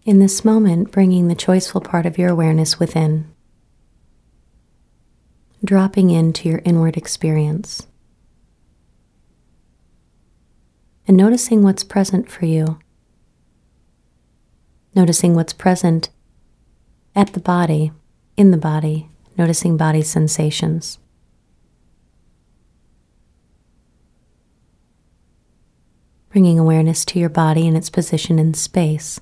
In this moment, bringing the choiceful part of your awareness within, dropping into your inward experience, and noticing what's present for you. Noticing what's present at the body, in the body, noticing body sensations. Bringing awareness to your body and its position in space.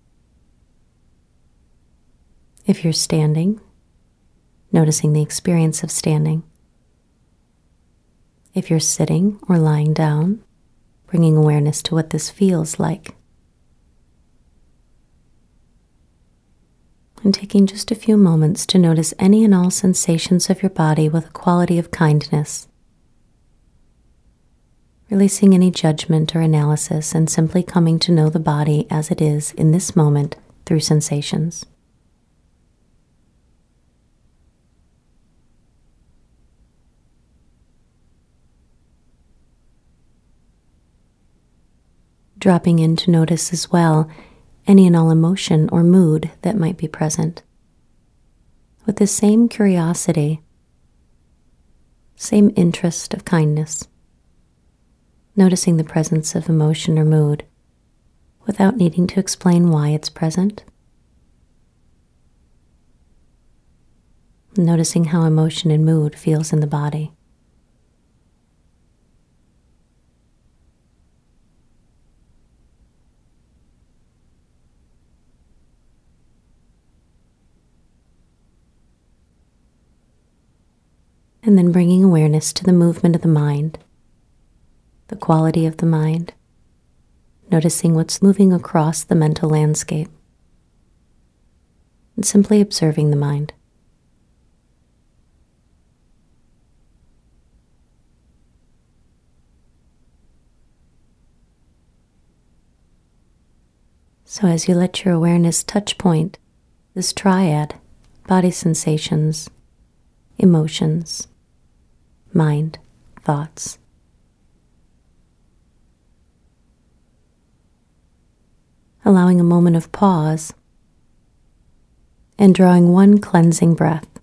If you're standing, noticing the experience of standing. If you're sitting or lying down, bringing awareness to what this feels like. And taking just a few moments to notice any and all sensations of your body with a quality of kindness. Releasing any judgment or analysis and simply coming to know the body as it is in this moment through sensations. Dropping in to notice as well any and all emotion or mood that might be present. With the same curiosity, same interest of kindness. Noticing the presence of emotion or mood without needing to explain why it's present. Noticing how emotion and mood feels in the body. And then bringing awareness to the movement of the mind, the quality of the mind, noticing what's moving across the mental landscape, and simply observing the mind. So as you let your awareness touch point this triad, body sensations, emotions, mind, thoughts. Allowing a moment of pause and drawing one cleansing breath.